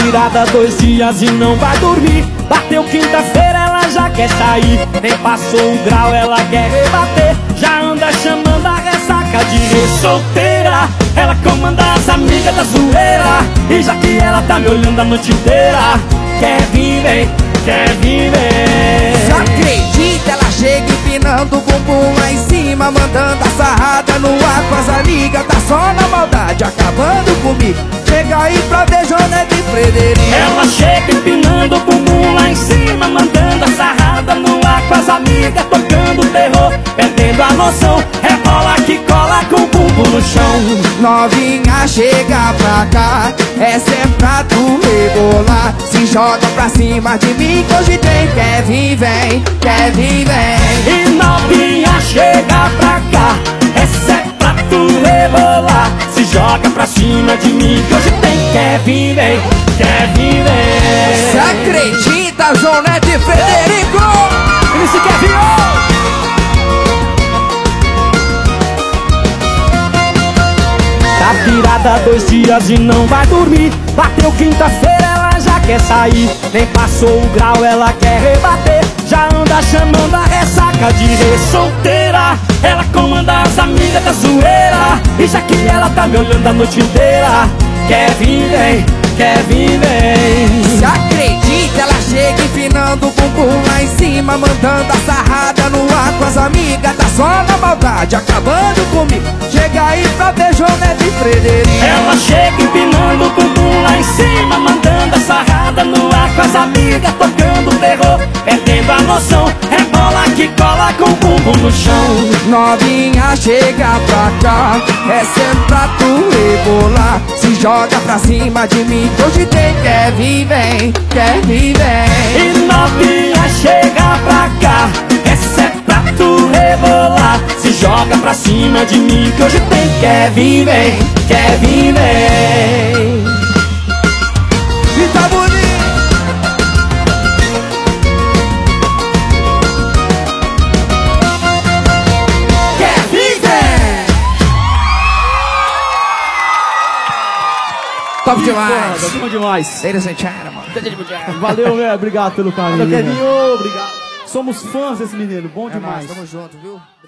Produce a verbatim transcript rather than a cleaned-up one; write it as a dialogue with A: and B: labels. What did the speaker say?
A: virada dois dias e não vai dormir. Bateu quinta-feira, ela já quer sair. Nem passou o grau, ela quer rebater. Já anda chamando a ressaca de re-solteira. Ela comanda as amigas da zoeira. E já que ela tá me olhando a noite inteira, quer vir, vem, quer vir, vem.
B: Só acredita, ela chega empinando o bumbum lá em cima, mandando a sarrada no ar com as amigas. Tá só na maldade, acabando comigo. Chega aí pra ver Jonete e Frederico.
A: Ela chega empinando o bumbum lá em cima, mandando a sarrada no ar com as amigas, tocando terror, perdendo a noção. Rebola que cola com o bumbum no chão.
B: Novinha, chega pra cá, essa é pra tu rebolar. Se joga pra cima de mim que hoje tem. Quer vir, vem, quer vir, vem.
A: E novinha, chega pra cá, essa é pra tu rebolar. Se joga pra cima de mim que hoje tem. Quer vir, vem, quer vir, vem.
B: Você acredita, Jonete e Frederico?
A: Ele se quer vir, oh! Tá virada dois dias e não vai dormir. Bateu quinta-feira, ela já quer sair. Nem passou o grau, ela quer rebater. Já anda chamando a ressaca de re-solteira. Ela comanda as amigas da zoeira. E já que ela tá me olhando a noite inteira, quer vir, vem, quer vir, vem.
B: Se acredita, ela chega empinando o bumbum lá em cima, mandando a sarrada no ar com as amigas. Tá só na maldade, acabando comigo. Chega aí pra ver Jonete e Frederico.
A: Ela chega empinando o bumbum lá em cima, mandando a sarrada no ar com as amigas, tocando terror, perdendo a noção. Rebola que cola com o bumbum no chão.
B: Novinha, chega pra cá, essa é pra tu rebolar. Se joga pra cima de mim que hoje tem. Quer vir, vem, quer vir, vem.
A: E novinha, chega pra cá, essa é pra tu rebolar. Se joga pra cima de mim que hoje tem. Quer vir, vem, quer vir, vem.
B: E tá bonito.
A: Quer vir, vem.
B: Top demais.
A: Top demais.
B: Ladies and gentlemen.
A: Valeu, velho. Obrigado pelo carinho.
B: Valeu, Kevin.
A: Obrigado. Somos fãs desse menino. Bom
B: É
A: demais.
B: nóis, tamo junto, viu?